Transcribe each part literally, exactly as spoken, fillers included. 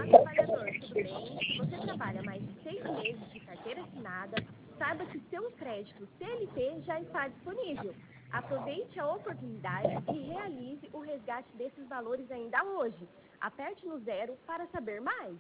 Trabalhador, tudo bem? Se você trabalha mais de seis meses de carteira assinada, saiba que seu crédito C L T já está disponível. Aproveite a oportunidade e realize o resgate desses valores ainda hoje. Aperte no zero para saber mais.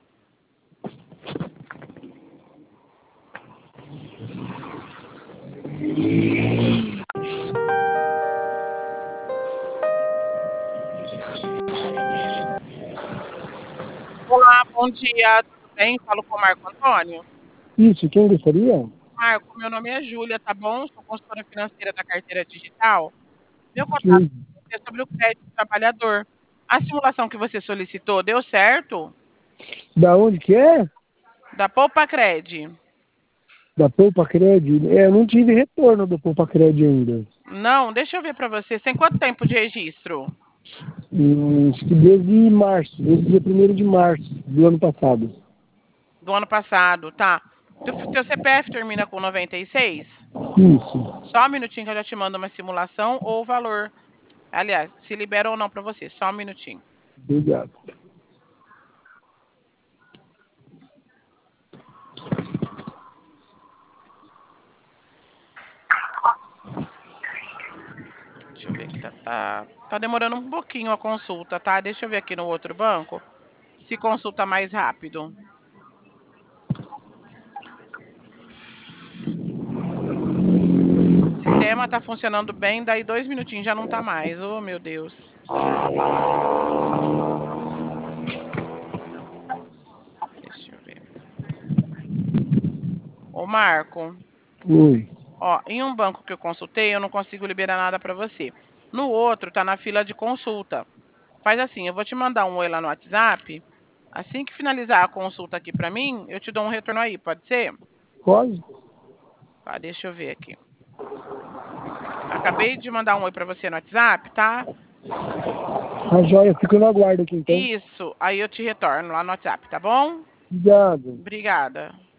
Olá, bom dia, tudo bem? Falo com o Marco Antônio. Isso, quem gostaria? Marco, meu nome é Júlia, tá bom? Sou consultora financeira da carteira digital. Meu contato Sim. com você é sobre o crédito trabalhador. A simulação que você solicitou deu certo? Da onde que é? Da Poupa Cred. Da Poupa Cred? É, eu não tive retorno do Poupa Cred ainda. Não, deixa eu ver para você. Você tem quanto tempo de registro? Hum, acho que desde março, desde dia primeiro de março do ano passado. Do ano passado, tá. Teu, teu C P F termina com noventa e seis? Isso. Só um minutinho que eu já te mando uma simulação ou o valor. Aliás, se libera ou não para você. Só um minutinho. Obrigado. Deixa eu ver aqui, tá, tá, tá demorando um pouquinho a consulta, tá? Deixa eu ver aqui no outro banco se consulta mais rápido. O sistema tá funcionando bem, daí dois minutinhos já não tá mais. Oh, meu Deus. Deixa eu ver. Ô, Marco. Oi. Ó, em um banco que eu consultei, eu não consigo liberar nada para você. No outro, tá na fila de consulta. Faz assim, eu vou te mandar um oi lá no WhatsApp. Assim que finalizar a consulta aqui para mim, eu te dou um retorno aí, pode ser? Pode? Tá, deixa eu ver aqui. Acabei de mandar um oi para você no WhatsApp, tá? A joia, fico no aguardo aqui então. Isso, aí eu te retorno lá no WhatsApp, tá bom? Obrigado. Obrigada.